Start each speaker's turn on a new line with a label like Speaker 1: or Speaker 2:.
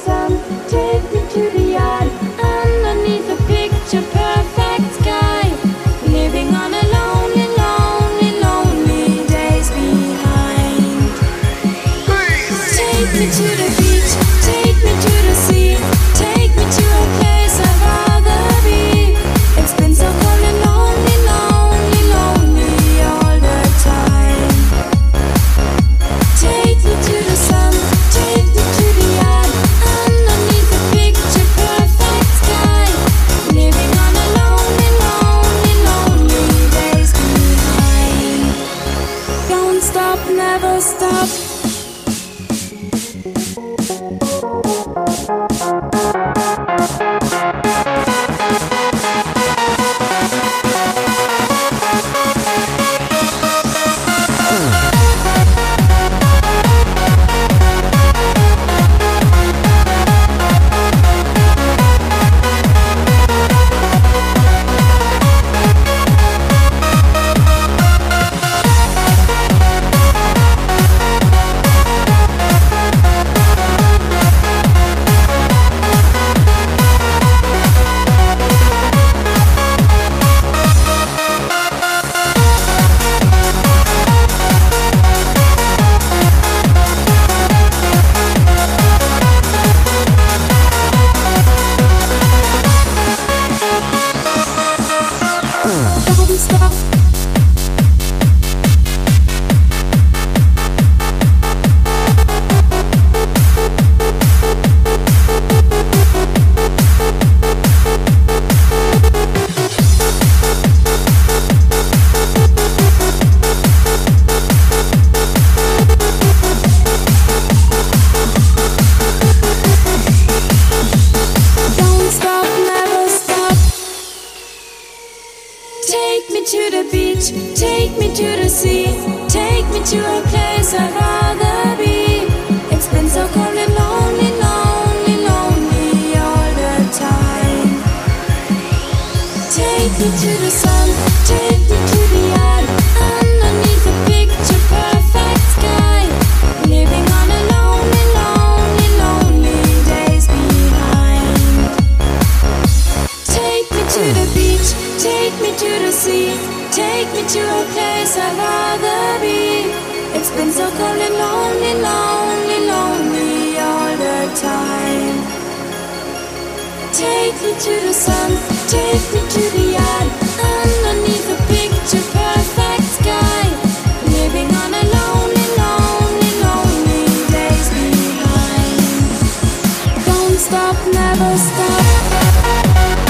Speaker 1: sun, take me to the yard, underneath a picture perfect sky, living on a lonely, lonely, lonely days behind. Take me to the beach, take me to the sea, take me to a place I'd rather be. It's been so cold and lonely, lonely, lonely all the time. Take me to the sun, take me to the yard, underneath a picture perfect sky, living on a lonely, lonely, lonely days behind. Don't stop, never stop. Don't stop. Don't stop, never stop. Take me to the beach, take me to the sea, take me to a place I'd rather be. It's been so cold and lonely, lonely, lonely all the time. Take me to the sun, take me to the yard, underneath a picture perfect sky, living on a lonely, lonely, lonely days behind. Take me to the beach, take me to the sea, take me to a place I'd rather be. It's been so cold and lonely, lonely, lonely all the time. Take me to the sun, take me to the yard, underneath a picture perfect sky, living on a lonely, lonely, lonely days behind. Don't stop, never stop.